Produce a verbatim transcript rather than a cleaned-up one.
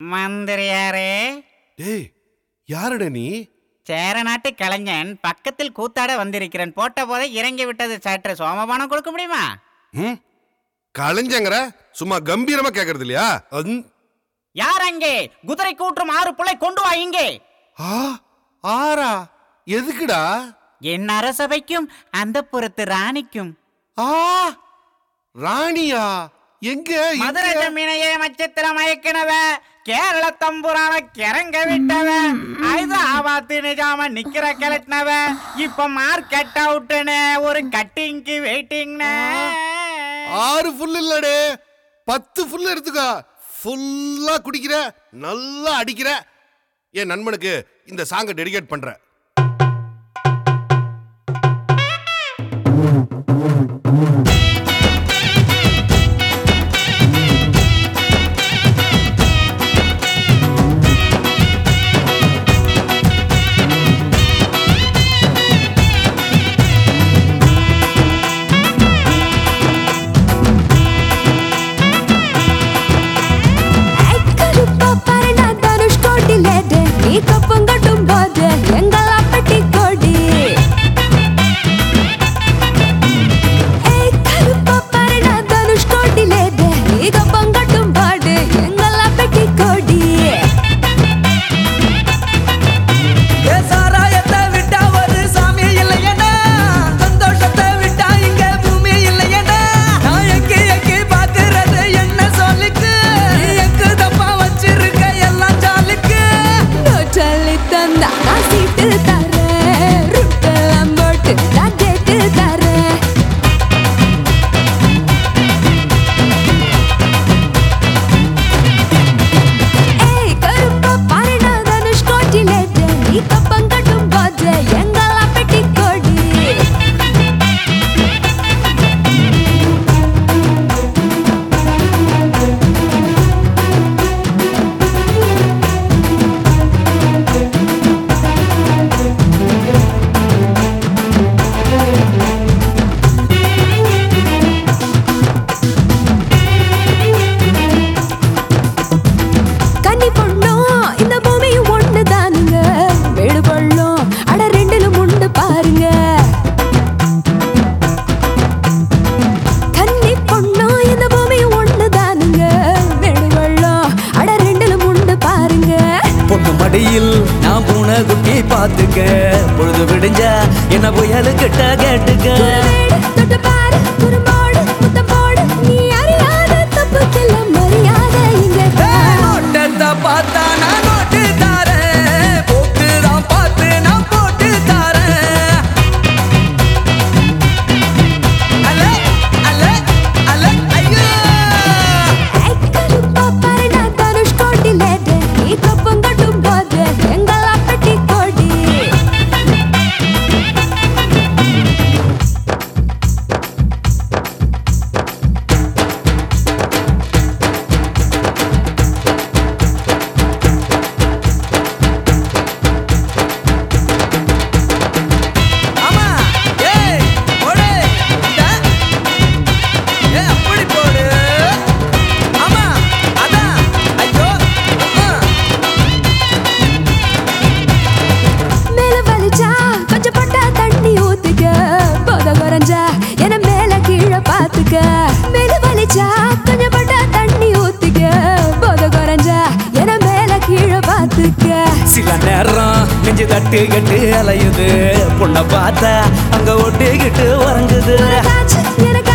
மந்திரியாரே. டேய், யாருட நீ? சேர நாட்டு கலைஞன் பக்கத்தில் கூத்தாட வந்திருக்கிறேன். போட்ட போதை இறங்கி விட்டது. சற்று சோமபானம் கொடுக்க முடியுமா? ம், கலைஞங்கிற சும்மா கம்பீரமா கேக்குறது இல்லையா? யார் அங்கே? குதிரை கூற்றும் ஆறு புள்ளை கொண்டு வா இங்கே. ஆ, ஆறா? எதுக்குடா? என் அரசபைக்கும் அந்த புறத்து ராணிக்கும். ஆ, ராணியா? எங்க? மதுரை மீனையே மச்சத்திர மயக்கினவ, கேரள தம்புரான கிறங்க விட்டவ, ஹைதராபாத் நிஜாம நிக்கிற கிளட்டினவ, இப்ப மார்க்கெட் அவுட்னு ஒரு கட்டிங்க்கு வெயிட்டிங்னு. ஆறு ஃபுல் இல்லடே, பத்து ஃபுல் எடுத்துக்கோ. ஃபுல்லா குடிக்கிற, நல்லா அடிக்கிற. என் நண்பனுக்கு இந்த சாங்கை டெடிகேட் பண்ற. நான் பூனை குட்டி பாத்துக்க, பொழுது விடிஞ்ச என்ன புயலு கிட்ட கேட்டுக்க. பார்த்தா நான் நோட்டு தாரேன், போட்டு தான் பார்த்து நான் போட்டு தாரேன். அல்ல அல்ல அல்ல ஐயோ சில நேரம் நெஞ்சு தட்டு கட்டு அலையுது, பொண்ணை பார்த்தா அங்க ஒட்டிக்கிட்டு உறங்குது.